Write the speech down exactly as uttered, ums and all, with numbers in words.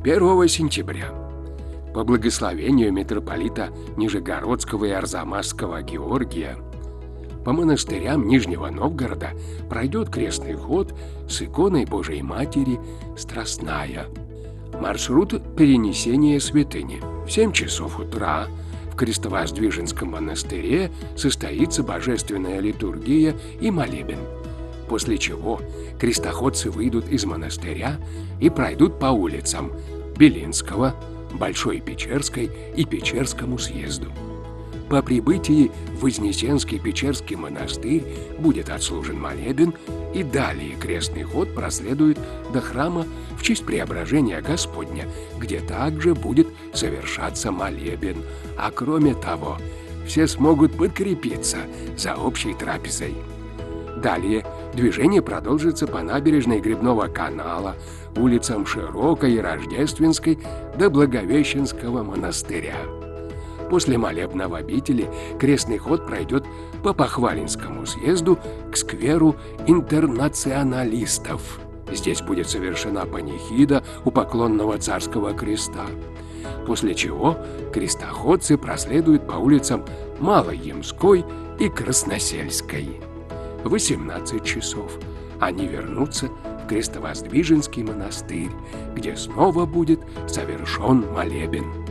первого сентября по благословению митрополита Нижегородского и Арзамасского Георгия по монастырям Нижнего Новгорода пройдет крестный ход с иконой Божией Матери Страстная. Маршрут перенесения святыни. В семь часов утра в Крестовоздвиженском монастыре состоится божественная литургия и молебен, после чего крестоходцы выйдут из монастыря и пройдут по улицам Белинского, Большой Печерской и Печерскому съезду. По прибытии в Вознесенский Печерский монастырь будет отслужен молебен, и далее крестный ход проследует до храма в честь Преображения Господня, где также будет совершаться молебен. А кроме того, все смогут подкрепиться за общей трапезой. Далее движение продолжится по набережной Грибного канала, улицам Широкой и Рождественской до Благовещенского монастыря. После молебна в обители крестный ход пройдет по Похвалинскому съезду к скверу интернационалистов. Здесь будет совершена панихида у поклонного царского креста, после чего крестоходцы проследуют по улицам Малой Ямской и Красносельской. В восемнадцать часов они вернутся в Крестовоздвиженский монастырь, где снова будет совершен молебен.